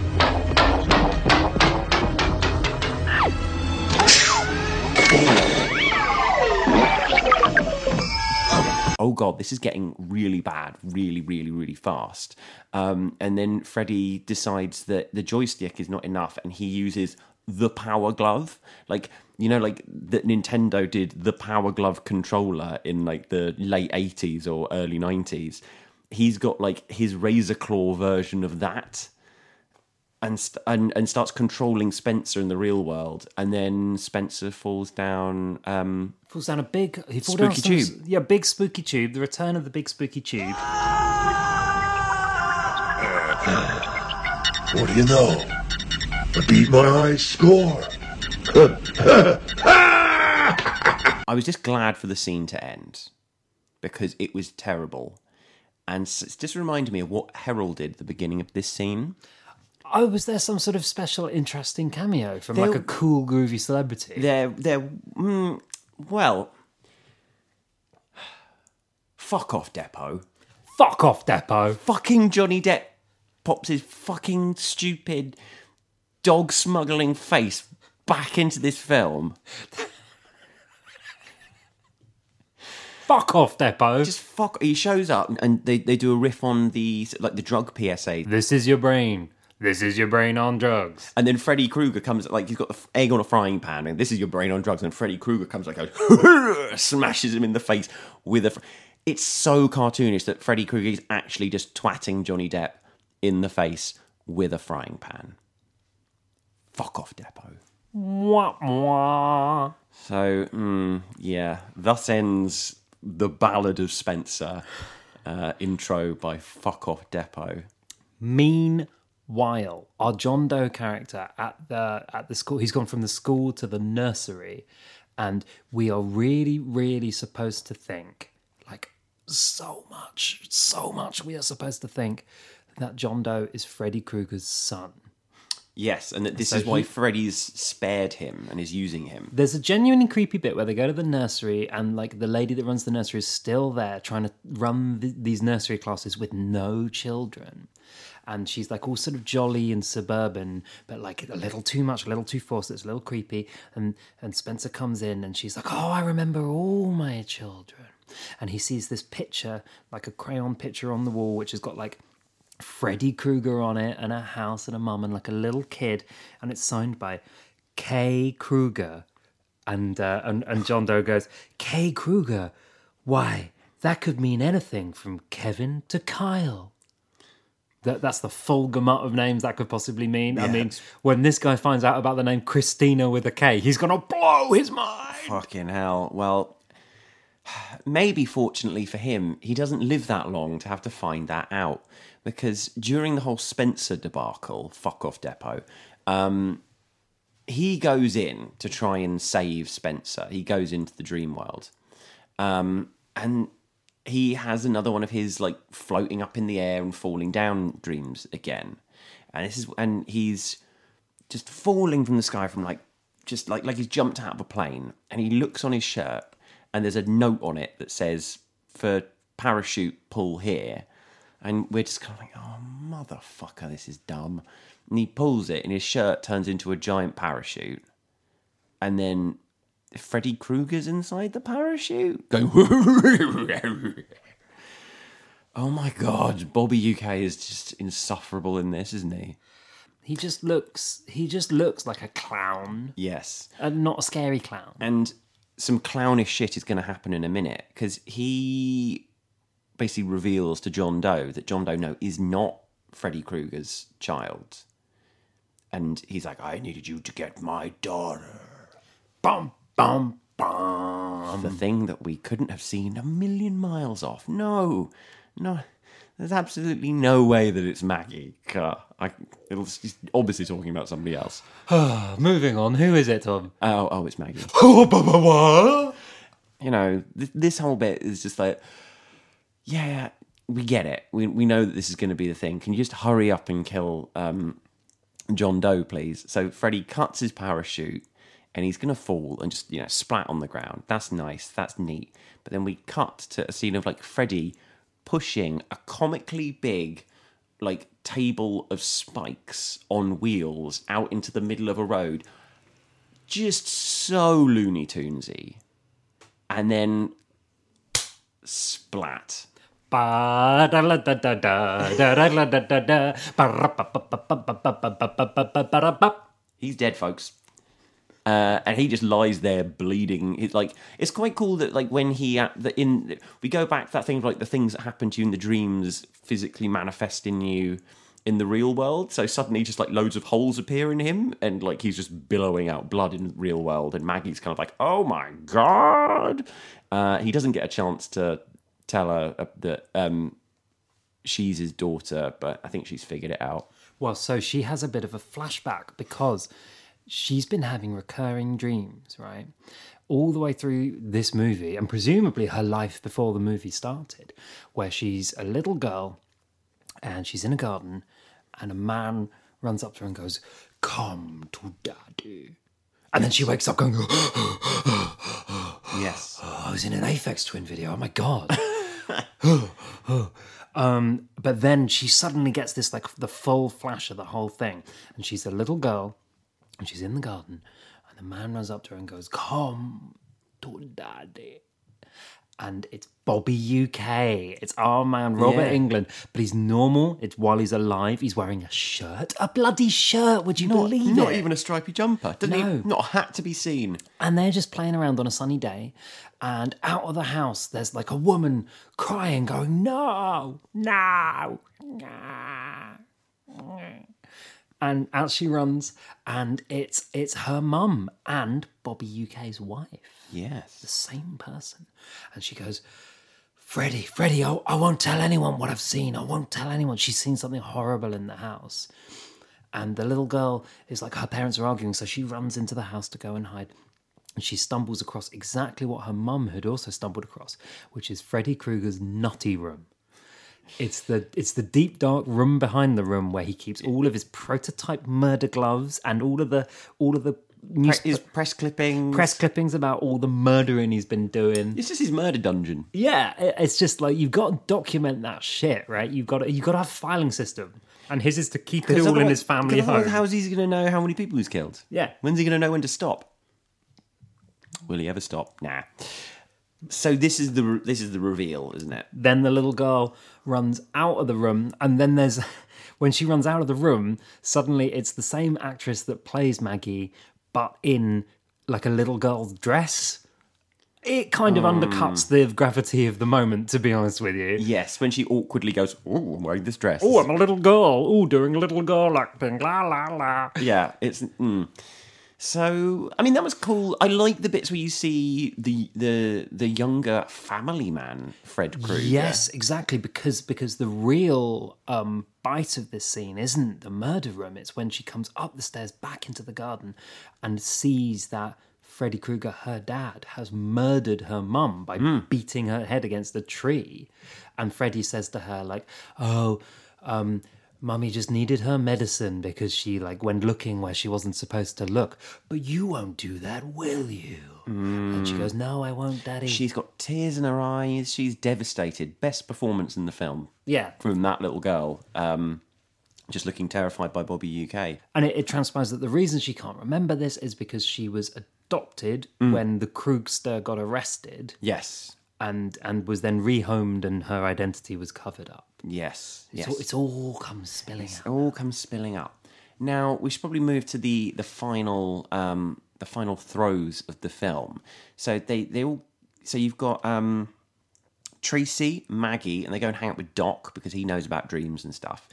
Oh God, this is getting really bad, really, really, really fast. And then Freddy decides that the joystick is not enough, and he uses the Power Glove, like like that Nintendo did the Power Glove controller in like the late 80s or early 90s. He's got like his Razor Claw version of that. And starts controlling Spencer in the real world, and then Spencer falls down. Falls down a big spooky tube. Yeah, big spooky tube. The return of the big spooky tube. What do you know? I beat my high score. I was just glad for the scene to end because it was terrible, and it just reminded me of what Herald did at the beginning of this scene. Oh, was there some sort of special, interesting cameo from like a cool, groovy celebrity? Well, fuck off, Depot. Fuck off, Depot. Fucking Johnny Depp pops his fucking stupid dog smuggling face back into this film. Fuck off, Depot. Just fuck. He shows up and they do a riff on the drug PSA. This is your brain. This is your brain on drugs. And then Freddy Krueger comes, like, he's got the egg on a frying pan, and this is your brain on drugs, and Freddy Krueger comes, like, smashes him in the face with a... It's so cartoonish that Freddy Krueger is actually just twatting Johnny Depp in the face with a frying pan. Fuck off, Depot. Wah, wah. So, yeah, thus ends the Ballad of Spencer intro by Fuck Off, Depot. Meanwhile, our John Doe character at the school, he's gone from the school to the nursery, and we are really, really supposed to think, like, so much we are supposed to think that John Doe is Freddy Krueger's son. Yes, and that this is why Freddy's spared him and is using him. There's a genuinely creepy bit where they go to the nursery and like the lady that runs the nursery is still there trying to run these nursery classes with no children. And she's like all sort of jolly and suburban, but like a little too much, a little too forced. It's a little creepy. And Spencer comes in and she's like, oh, I remember all my children. And he sees this picture, like a crayon picture on the wall, which has got like Freddy Krueger on it and a house and a mum and like a little kid, and it's signed by K. Krueger. And John Doe goes, K. Krueger? Why, that could mean anything from Kevin to Kyle. That's the full gamut of names that could possibly mean. Yeah. I mean, when this guy finds out about the name Christina with a K, he's going to blow his mind. Fucking hell. Well, maybe fortunately for him, he doesn't live that long to have to find that out. Because during the whole Spencer debacle, fuck off Depot, he goes in to try and save Spencer. He goes into the dream world. And he has another one of his like floating up in the air and falling down dreams again. And he's just falling from the sky from like he's jumped out of a plane, and he looks on his shirt and there's a note on it that says, for parachute pull here. And we're just kind of like, oh, motherfucker, this is dumb. And he pulls it, and his shirt turns into a giant parachute. And then Freddy Krueger's inside the parachute, going, oh my God, Bobby UK is just insufferable in this, isn't he? He just looks like a clown. Yes. And not a scary clown. And some clownish shit is going to happen in a minute, because he basically reveals to John Doe that John Doe is not Freddy Krueger's child. And he's like, I needed you to get my daughter. Bum, bum, bum. The thing that we couldn't have seen a million miles off. No, there's absolutely no way that it's Maggie. He's obviously talking about somebody else. Moving on, who is it, Tom? Oh, it's Maggie. You know, this whole bit is just like, yeah, we get it. We know that this is going to be the thing. Can you just hurry up and kill John Doe, please? So Freddy cuts his parachute, and he's going to fall and just, splat on the ground. That's nice. That's neat. But then we cut to a scene of like Freddy pushing a comically big like table of spikes on wheels out into the middle of a road. Just so Looney Tunesy. And then splat. He's dead, folks. And he just lies there bleeding. It's quite cool that like when we go back to that thing of, like the things that happen to you in the dreams physically manifest in you in the real world. So suddenly just like loads of holes appear in him, and like he's just billowing out blood in the real world. And Maggie's kind of like, oh my god. He doesn't get a chance to tell her that she's his daughter, but I think she's figured it out. Well, so she has a bit of a flashback because she's been having recurring dreams, right? All the way through this movie, and presumably her life before the movie started, where she's a little girl and she's in a garden and a man runs up to her and goes, "Come to daddy." And then she wakes up going, Yes. I was in an Aphex Twin video, oh my God. But then she suddenly gets this, like, the full flash of the whole thing. And she's a little girl, and she's in the garden, and the man runs up to her and goes, "Come to daddy." And it's Bobby UK. It's our man, Robert Englund. But he's normal. It's while he's alive. He's wearing a shirt. A bloody shirt, would you believe it? Not even a stripy jumper. Doesn't No. he? Not a hat to be seen. And they're just playing around on a sunny day. And out of the house, there's like a woman crying, going, "No, no, no." And out she runs, and it's her mum and Bobby UK's wife. Yes. The same person. And she goes, Freddie, I won't tell anyone what I've seen. I won't tell anyone. She's seen something horrible in the house. And the little girl is like, her parents are arguing, so she runs into the house to go and hide. And she stumbles across exactly what her mum had also stumbled across, which is Freddy Krueger's nutty room. It's the deep dark room behind the room where he keeps all of his prototype murder gloves and all of the His press clippings. press clippings about all the murdering he's been doing. It's just his murder dungeon. Yeah, it's just like you've got to document that shit, right? You've got to have a filing system, and his is to keep it all in his family home. How's he going to know how many people he's killed? Yeah. When's he going to know when to stop? Will he ever stop? Nah. So this is the reveal, isn't it? Then the little girl runs out of the room, and then there's when she runs out of the room, suddenly it's the same actress that plays Maggie, but in like a little girl's dress. It kind of undercuts the gravity of the moment, to be honest with you. Yes, when she awkwardly goes, "Oh, I'm wearing this dress." Oh, I'm a little girl. Oh, doing little girl acting. La la la. Yeah, it's. So, I mean, that was cool. I like the bits where you see the younger family man, Fred Krueger. Yes, exactly, because the real bite of this scene isn't the murder room. It's when she comes up the stairs back into the garden and sees that Freddy Krueger, her dad, has murdered her mum by beating her head against a tree. And Freddy says to her, like, "Oh, Mummy just needed her medicine because she like went looking where she wasn't supposed to look. But you won't do that, will you?" And she goes, "No, I won't, Daddy." She's got tears in her eyes. She's devastated. Best performance in the film. Yeah. From that little girl. Just looking terrified by Bobby UK. And it transpires that the reason she can't remember this is because she was adopted when the Krugster got arrested. Yes. And was then rehomed, and her identity was covered up. Yes. It's all comes spilling out. It all comes spilling up. Now we should probably move to the final throes of the film. So they all. So you've got Tracy, Maggie, and they go and hang out with Doc because he knows about dreams and stuff.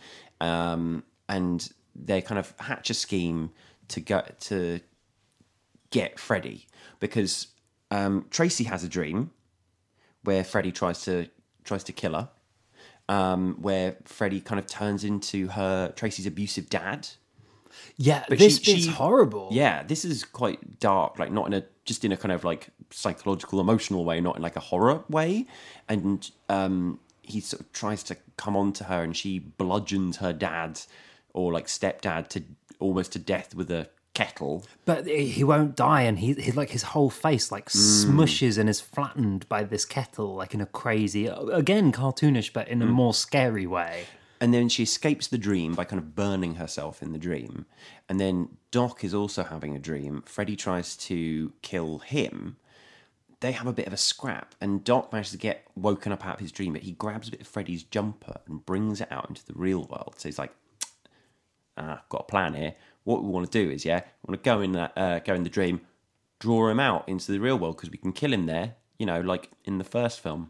And they kind of hatch a scheme to get Freddy because Tracy has a dream where Freddy tries to kill her. Where Freddy kind of turns into Tracy's abusive dad. Yeah, But this she- bit's horrible. Yeah, this is quite dark, like not just in a kind of like psychological, emotional way, not in like a horror way. And he sort of tries to come on to her, and she bludgeons her dad or like stepdad to almost to death with a kettle. But he won't die, and he like his whole face like smushes and is flattened by this kettle, like in a crazy, again cartoonish, but in a more scary way. And then she escapes the dream by kind of burning herself in the dream. And then Doc is also having a dream. Freddy tries to kill him. They have a bit of a scrap, and Doc manages to get woken up out of his dream, but he grabs a bit of Freddy's jumper and brings it out into the real world. So he's like, I've got a plan here. What we want to do is, we want to go in the dream, draw him out into the real world, because we can kill him there, like in the first film.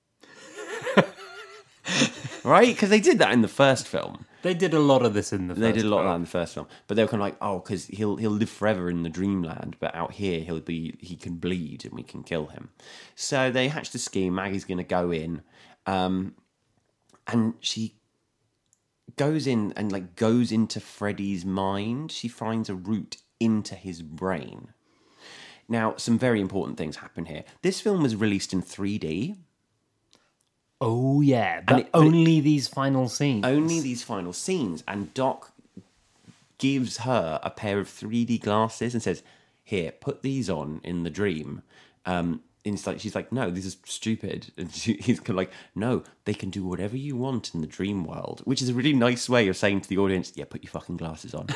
Right? Because they did that in the first film. They did a lot of this in the first film. They did a lot of that in the first film. But they were kind of like, because he'll live forever in the dreamland, but out here he can bleed and we can kill him. So they hatched a scheme. Maggie's going to go in, and she goes in and goes into Freddy's mind. She finds a route into his brain. Now, some very important things happen here. This film was released in 3D. Oh, yeah. But only these final scenes. Only these final scenes. And Doc gives her a pair of 3D glasses and says, here, put these on in the dream. And she's like, no, this is stupid. And he's kind of like, no, they can do whatever you want in the dream world. Which is a really nice way of saying to the audience, yeah, put your fucking glasses on.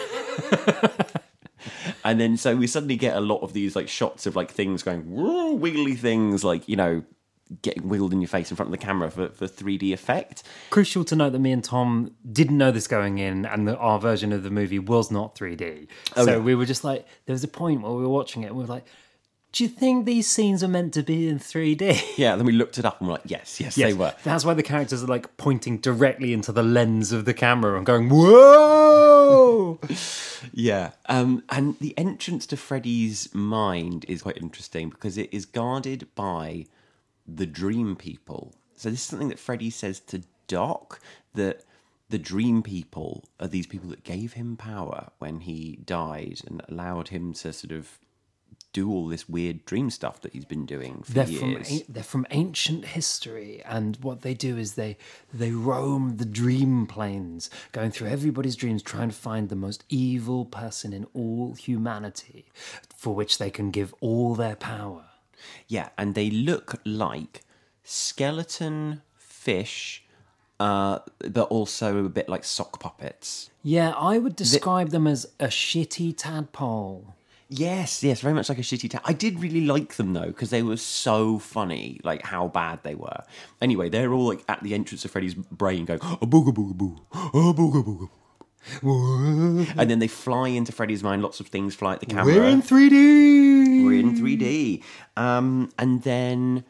And then so we suddenly get a lot of these shots of things going, woo, wiggly things, getting wiggled in your face in front of the camera for 3D effect. Crucial to note that me and Tom didn't know this going in, and that our version of the movie was not 3D. We were just like, there was a point where we were watching it and we were like, do you think these scenes are meant to be in 3D? Yeah, then we looked it up and we're like, yes, they were. That's why the characters are pointing directly into the lens of the camera and going, whoa! Yeah. And the entrance to Freddy's mind is quite interesting because it is guarded by the Dream People. So this is something that Freddy says to Doc, that the Dream People are these people that gave him power when he died and allowed him to sort of do all this weird dream stuff that he's been doing for years. They're from ancient history, and what they do is they roam the dream planes, going through everybody's dreams, trying to find the most evil person in all humanity, for which they can give all their power. Yeah, and they look like skeleton fish, but also a bit like sock puppets. Yeah, I would describe them as a shitty tadpole. Yes, very much like a shitty I did really like them, though, because they were so funny, how bad they were. Anyway, they're all, at the entrance of Freddy's brain going, oh, booga booga boo, oh, booga booga boo. And then they fly into Freddy's mind, lots of things fly at the camera. We're in 3D! We're in 3D. And then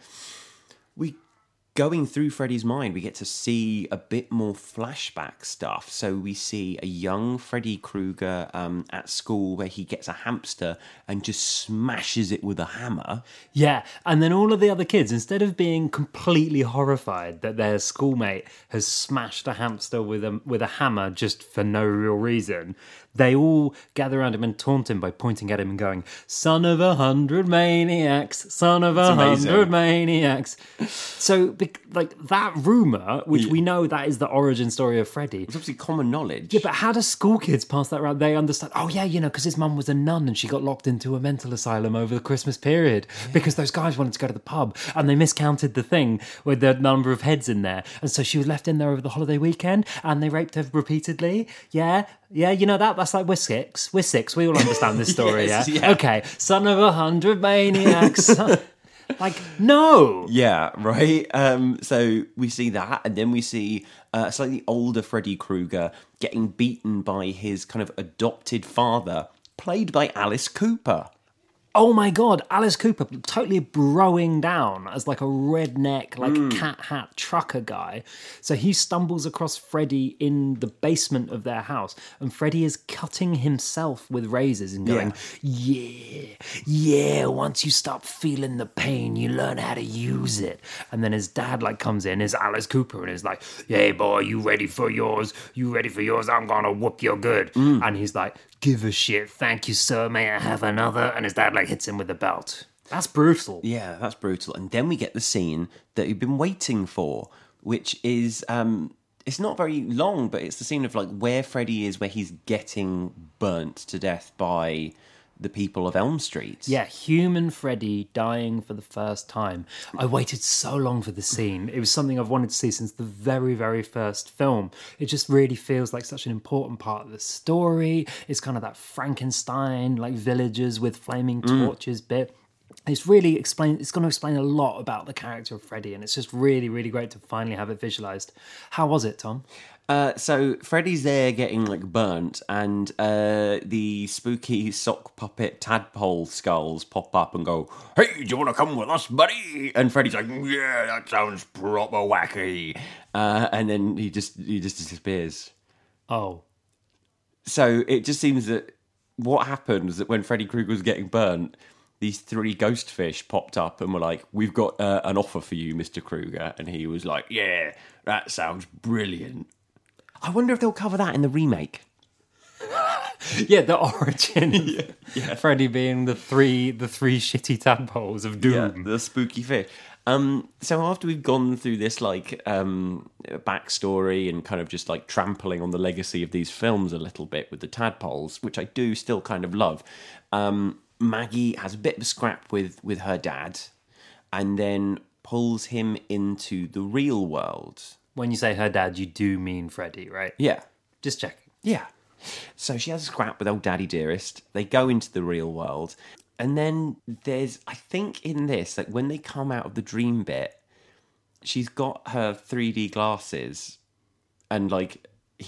going through Freddy's mind, we get to see a bit more flashback stuff. So we see a young Freddy Krueger at school where he gets a hamster and just smashes it with a hammer. Yeah, and then all of the other kids, instead of being completely horrified that their schoolmate has smashed a hamster with a hammer just for no real reason, they all gather around him and taunt him by pointing at him and going, son of 100 maniacs, son of 100 maniacs. So, that rumour, which we know that is the origin story of Freddy. It's obviously common knowledge. Yeah, but how do school kids pass that around? They understand, because his mum was a nun and she got locked into a mental asylum over the Christmas period because those guys wanted to go to the pub and they miscounted the thing with the number of heads in there. And so she was left in there over the holiday weekend and they raped her repeatedly. Yeah, you know that? That's we're six. We all understand this story, Yes, yeah? Okay, son of 100 maniacs. No! Yeah, right? So we see that, and then we see a slightly older Freddy Krueger getting beaten by his kind of adopted father, played by Alice Cooper. Oh my God, Alice Cooper totally broing down as a redneck, cat hat trucker guy. So he stumbles across Freddy in the basement of their house, and Freddy is cutting himself with razors and going, yeah, once you stop feeling the pain, you learn how to use it. And then his dad comes in, is Alice Cooper, and is like, hey boy, you ready for yours? I'm gonna whoop you good. And he's like, give a shit, thank you sir, may I have another? And his dad hits him with a belt. That's brutal. Yeah, that's brutal. And then we get the scene that you've been waiting for, which is It's not very long, but it's the scene of like where Freddy is, where he's getting burnt to death by the people of Elm Street. Yeah, human Freddy dying for the first time. I waited so long for the scene. It was something I've wanted to see since the very, very first film. It just really feels like such an important part of the story. It's kind of that Frankenstein, like villagers with flaming torches bit. It's going to explain a lot about the character of Freddy, and it's just really, really great to finally have it visualized. How was it, Tom? So Freddy's there getting like burnt, and the spooky sock puppet tadpole skulls pop up and go, "Hey, do you want to come with us, buddy?" And Freddy's like, "Yeah, that sounds proper wacky." And then he just disappears. Oh. So it just seems that what happened was that when Freddy Krueger was getting burnt, these 3 ghost fish popped up and were like, "We've got an offer for you, Mr. Krueger." And he was like, "Yeah, that sounds brilliant." I wonder if they'll cover that in the remake. Yeah, the origin. Yeah. Freddy being the three shitty tadpoles of doom. Yeah, the spooky fish. So after we've gone through this like backstory and kind of just like trampling on the legacy of these films a little bit with the tadpoles, which I do still kind of love, Maggie has a bit of a scrap with her dad, and then pulls him into the real world. When you say her dad, you do mean Freddy, right? Yeah. Just checking. Yeah. So she has a scrap with old Daddy Dearest. They go into the real world. And then there's, I think in this, like when they come out of the dream bit, she's got her 3D glasses. And like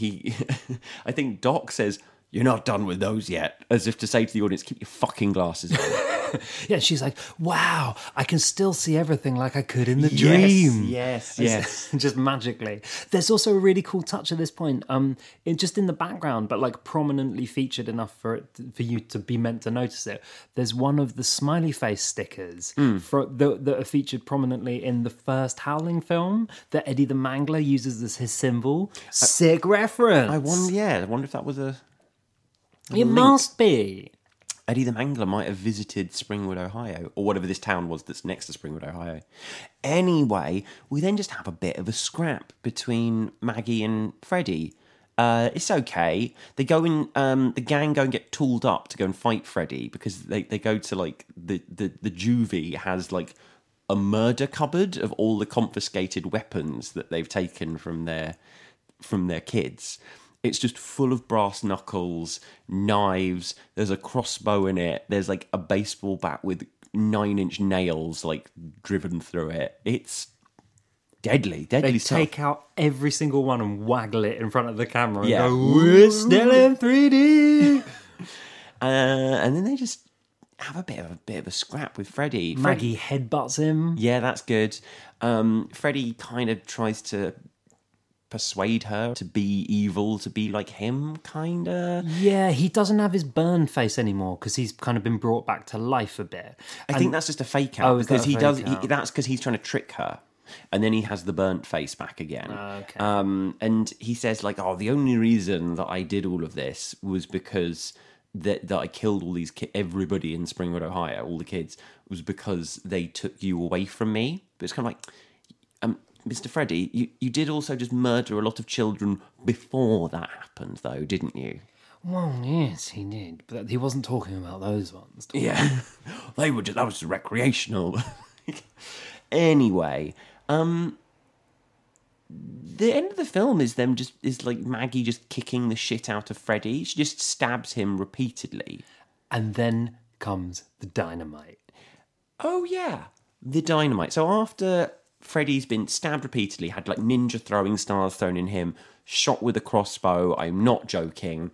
I think Doc says, "You're not done with those yet." As if to say to the audience, keep your fucking glasses on. Yeah, she's like, "Wow, I can still see everything like I could in the dream." Yes. Just magically. There's also a really cool touch at this point, just in the background, but like prominently featured enough for you to be meant to notice it. There's one of the smiley face stickers that are featured prominently in the first Howling film that Eddie the Mangler uses as his symbol. Sick reference. I wonder if that was a It must be. Eddie the Mangler might have visited Springwood, Ohio, or whatever this town was that's next to Springwood, Ohio. Anyway, we then just have a bit of a scrap between Maggie and Freddy. It's okay. They go in, the gang go and get tooled up to go and fight Freddy because they go to like the juvie has like a murder cupboard of all the confiscated weapons that they've taken from their kids. It's just full of brass knuckles, knives, there's a crossbow in it, there's like a baseball bat with 9-inch nails like driven through it. It's deadly They stuff. take out every single one and waggle it in front of the camera and Yeah. go, "We're still in 3D." And then they just have a bit of a scrap with Freddy. Maggie headbutts him. Yeah, that's good. Freddy kind of tries to persuade her to be evil, to be like him, kinda. Yeah, he doesn't have his burn face anymore because he's kind of been brought back to life a bit. I think that's just a fake out is that because a fake out? That's because he's trying to trick her. And then he has the burnt face back again. Okay. And he says like, "Oh, the only reason that I did all of this was because that I killed all these everybody in Springwood, Ohio, all the kids, was because they took you away from me." But it's kind of like, Mr. Freddy, you did also just murder a lot of children before that happened, though, didn't you? Well, yes, he did, but he wasn't talking about those ones. Yeah, that was recreational. Anyway, the end of the film is like Maggie just kicking the shit out of Freddy. She just stabs him repeatedly. And then comes the dynamite. Oh yeah, the dynamite. So after Freddy's been stabbed repeatedly, had like ninja throwing stars thrown in him, shot with a crossbow, I'm not joking,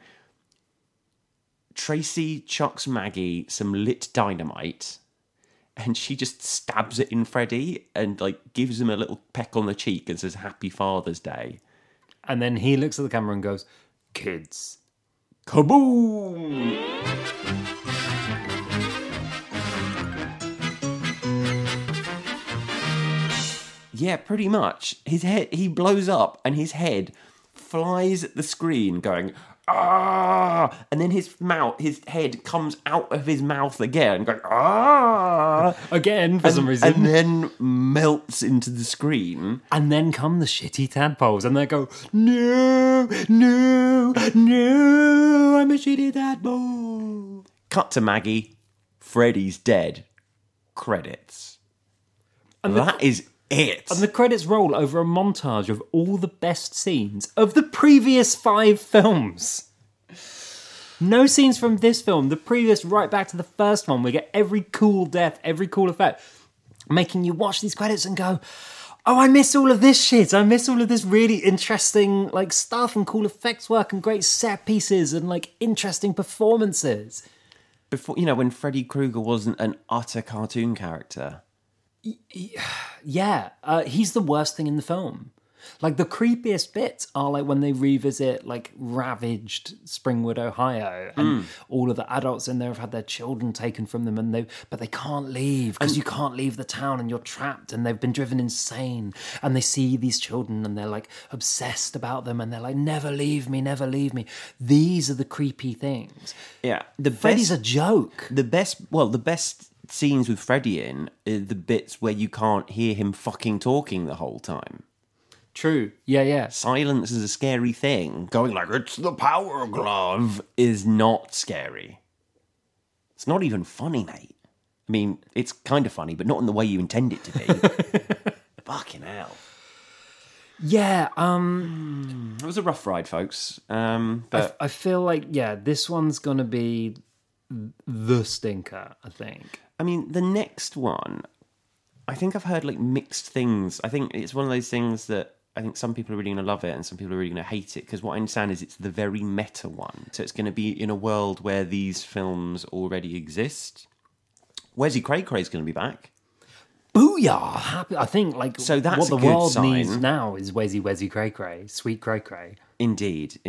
Tracy chucks Maggie some lit dynamite and she just stabs it in Freddy and like gives him a little peck on the cheek and says, "Happy Father's Day." And then he looks at the camera and goes, "Kids." Kaboom! Yeah, pretty much. His head, he blows up and his head flies at the screen going, ah, and then his head comes out of his mouth again, going, ah, Again, for some reason. and then melts into the screen. And then come the shitty tadpoles, and they go, no, no, no, I'm a shitty tadpole. Cut to Maggie. Freddy's dead. Credits. And that is it. And the credits roll over a montage of all the best scenes of the previous 5 films. No scenes from this film. The previous, right back to the first one. We get every cool death, every cool effect, making you watch these credits and go, oh, I miss all of this shit. I miss all of this really interesting like stuff and cool effects work and great set pieces and like interesting performances. Before, when Freddy Krueger wasn't an utter cartoon character. Yeah, he's the worst thing in the film. Like, the creepiest bits are like when they revisit like ravaged Springwood, Ohio, and all of the adults in there have had their children taken from them, but they can't leave because you can't leave the town and you're trapped, and they've been driven insane, and they see these children and they're like obsessed about them, and they're like, never leave me, never leave me. These are the creepy things. Yeah, Freddy's a joke. The best scenes with Freddy in are the bits where you can't hear him fucking talking the whole time. True. Yeah. Silence is a scary thing. Going like, it's the power glove, is not scary. It's not even funny, mate. I mean, it's kind of funny, but not in the way you intend it to be. Fucking hell. Yeah, It was a rough ride, folks. But I feel like, this one's gonna be the stinker, I think. I mean, the next one, I think I've heard like mixed things. I think it's one of those things that I think some people are really going to love it and some people are really going to hate it, because what I understand is it's the very meta one. So it's going to be in a world where these films already exist. Wesley Cray-Cray's going to be back. Booyah! Happy. I think like So that's what the a good world sign. needs now is Wezzy Cray Cray, sweet Cray Cray. Indeed.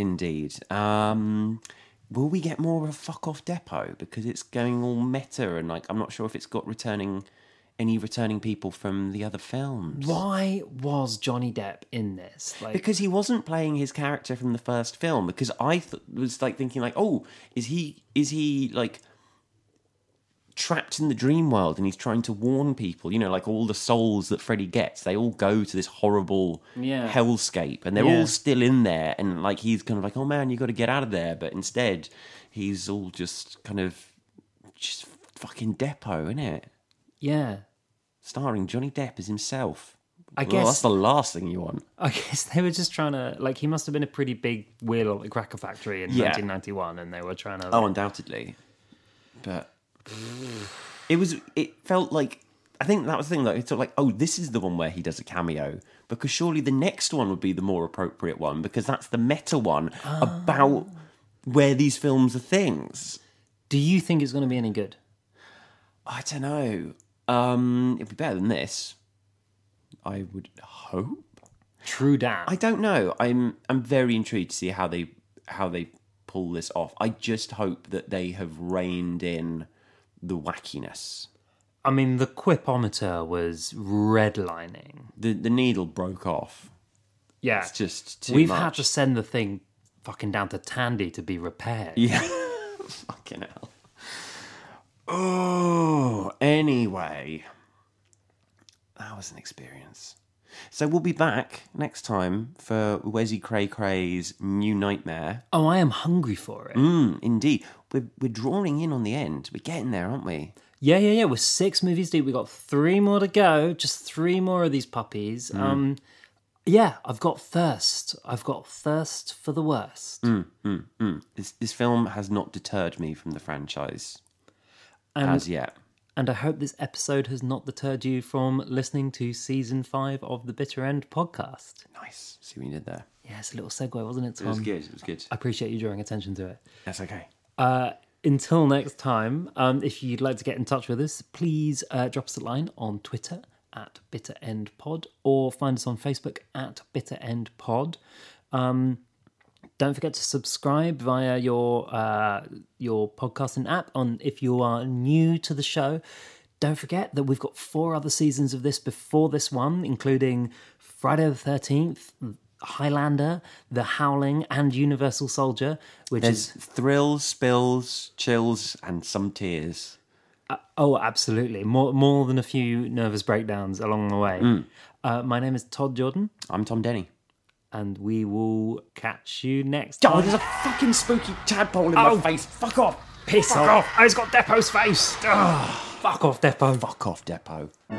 Will we get more of a fuck off depot? Because it's going all meta, and like I'm not sure if it's got any returning people from the other films. Why was Johnny Depp in this? Like, Because he wasn't playing his character from the first film. Because I was like thinking like, oh, is he like trapped in the dream world and he's trying to warn people? Like all the souls that Freddy gets, they all go to this horrible hellscape, and they're all still in there. And like he's kind of like, oh man, you got to get out of there. But instead, he's all just kind of just fucking Depot, innit? yeah. Starring Johnny Depp as himself. I Well, guess that's the last thing you want. I guess they were just trying to like. He must have been a pretty big wheel at the Cracker Factory in 1991, and they were trying to. Oh, undoubtedly. But it felt like, I think that was the thing, like, it felt like, oh, this is the one where he does a cameo, because surely the next one would be the more appropriate one, because that's the meta one about where these films are things. Do you think it's going to be any good? I don't know. It'd be better than this, I would hope. True dat. I don't know. I'm very intrigued to see how they pull this off. I just hope that they have reined in the wackiness. I mean, the quipometer was redlining. The needle broke off. Yeah, It's just too We've much. had to send the thing fucking down to Tandy to be repaired. Yeah. Fucking hell. Oh, anyway. That was an experience. So we'll be back next time for Wezzy Cray-Cray's New Nightmare. Oh, I am hungry for it. Indeed. We're drawing in on the end. We're getting there, aren't we? Yeah. We're 6 movies deep. We got 3 more to go. Just 3 more of these puppies. Yeah, I've got thirst. I've got thirst for the worst. This film has not deterred me from the franchise And, as yet. and I hope this episode has not deterred you from listening to season 5 of the Bitter End podcast. Nice. See what you did there. Yeah, it's a little segue, wasn't it, Tom? It was good. It was good. I appreciate you drawing attention to it. That's okay. Until next time, if you'd like to get in touch with us, please drop us a line on Twitter at BitterEndPod, or find us on Facebook at BitterEndPod. Don't forget to subscribe via your podcasting app. If you are new to the show, don't forget that we've got 4 other seasons of this before this one, including Friday the 13th, Highlander, The Howling, and Universal Soldier, which There's is... thrills, spills, chills, and some tears. Oh, absolutely. More than a few nervous breakdowns along the way. My name is Todd Jordan, I'm Tom Denny. and we will catch you next Oh, time. there's a fucking spooky tadpole in Oh, my face. Fuck off! Piss Fuck off! off. Oh, it's got Depot's face! Ugh, fuck off, Depot. Fuck off, Depot.